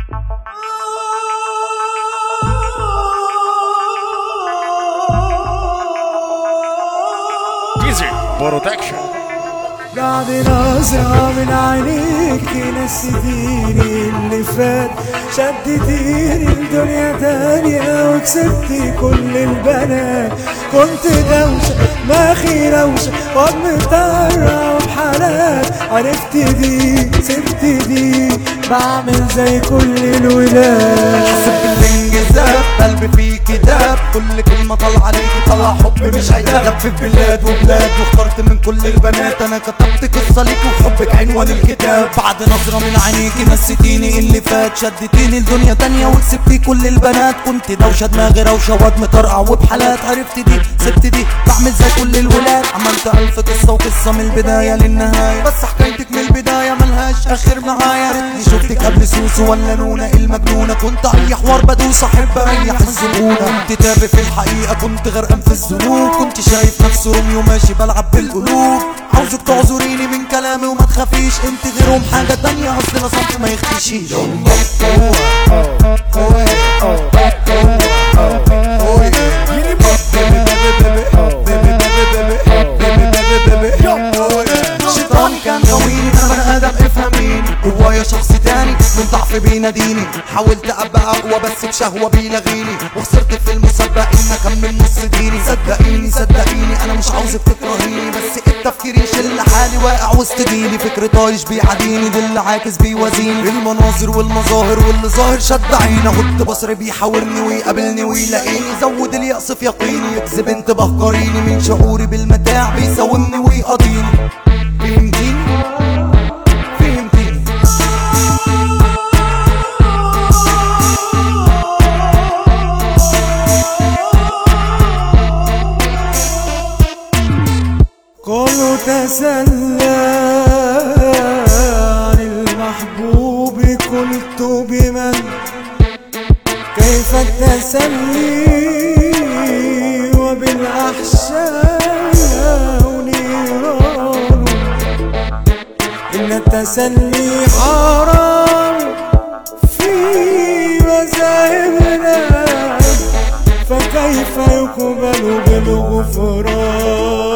Easy Production. بعد نظرة من عينيك نسيتيني اللي فات، شدتيني لدنيا تانية وكسبتي كل البنات. كنت دوشة دماغي روشة ومطرة وبحالات، عرفت دي سبت دي بعمل زي كل الولاد. حسب بالانجذاب قلبي فيه كتاب، كل كلمة طلع عليكي طلع حب مش عتاب. لف في بلاد وبلاد واخترت من كل البنات، انا كتبت قصة ليكي وحبك عنوان الكتاب. بعد نظرة من عينيكي نسيتيني اللي فات، شدتيني لدنيا تانية وكسبتي كل البنات. كنت دوشة دماغي روشة واد مطرقع وبحالات، عرفت دي سبت دي بعمل زي كل الولاد. عملت ألف قصة وقصة من البداية للنهاية، بس حكايتك من البداية ملهاش آخر معايا. ريتني شفتك قبل سوسو ولا نونة المجنونة، كنت أي حوار بدوس أحب أريح الزبونة. كنت تابع في الحقيقة كنت غرقان في الذنوب، كنت شايف نفسي روميو ماشي بلعب بالقلوب. عاوزك تعذريني من كلامي وما تخافيش، انت غيرهم حاجة تانية اصل انا صمت ما يختشيش. الشيطان كان غويني انا بني ادم افهميني، جوايا شخص تاني من ضعف بيناديني. حاولت ابقى اقوى بس بشهوة بيلغيني، وخسرت في المسابقة ان اكمل نص ديني. صدقيني انا مش عاوزك تكرهيني، بس التفكير يشل حالي واقع وسط ديني. فكر طايش بيعاديني اللي عاكس بيوازيني، المناظر والمظاهر واللي ظاهر شد عيني. غض بصري بيحاورني ويقابلني ويلاقيني، زود اليأس في يقيني يكسب انتباه قريني. من شعوري بالمتاع بيساومني ويقاضيني. فهمتيني؟ كله تسلى عن المحبوب، قلت بمن كيف التسلي وبالأحشاء نيران. إن التسلي حرام في مذاهبنا، فكيف يقبل بالغفران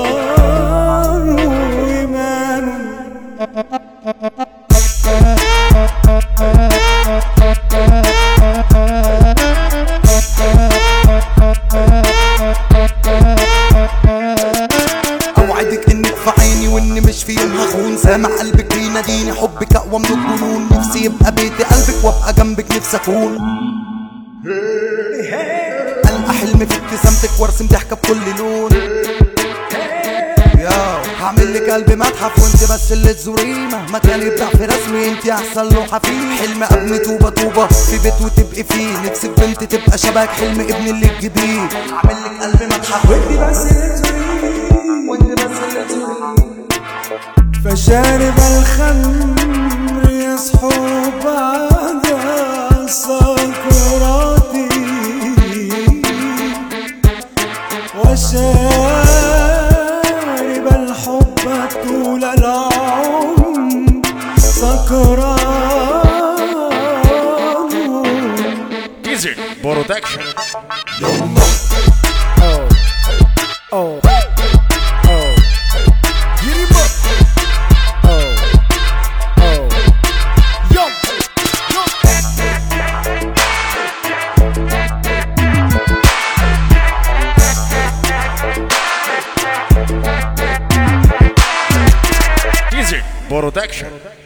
إيمان. اوعدك انك في عيني واني مش في يوم هخون. سامع قلبك بيناديني حبك اقوى من الجنون. نفسي يبقى بيتي قلبك وابقى جنبك نفسي اكون. ألقى حلمي في ابتسامتك وارسم ضحكة بكل لون. هعمل لك قلبي متحف وانت بس اللي تزوريه، مهما كان يبدع في رسمي انت احسن لوحة فيه. حلم ابني طوبة في بيت وتبقي فيه، نفسي بنت تبقى شبهك حلم ابني اللي تجيبيه. هعمل لك قلبي متحف وانت بس اللي تزوريه، فشارب الخمر يصحو بعد سكراتي، وشارب الحب طول العمر سكران. Easy Production. Easy Production.